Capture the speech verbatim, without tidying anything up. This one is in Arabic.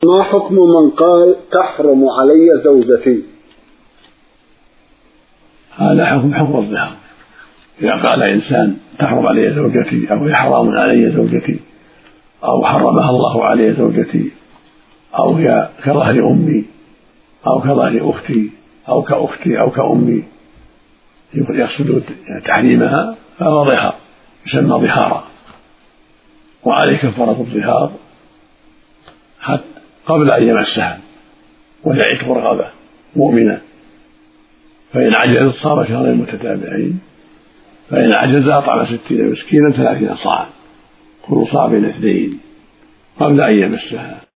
ما حكم من قال تحرم علي زوجتي؟ هذا حكم حكم الظهار. إذا قال إنسان تحرم علي زوجتي أو حرام علي زوجتي أو حرمها الله علي زوجتي أو هي كظهر أمي أو كظهر أختي أو كأختي أو كأمي يقصد تحريمها، فهو ظهار يسمى ظهارا، وعليه كفارة الظهار حتى قبل أن يمسها ويعتق رغبة مؤمنة، فإن عجز صار شهرين متتابعين، فإن عجز أطعم ستين مسكينا ثلاثين صاعا كل صاع بين اثنين قبل أن يمسها.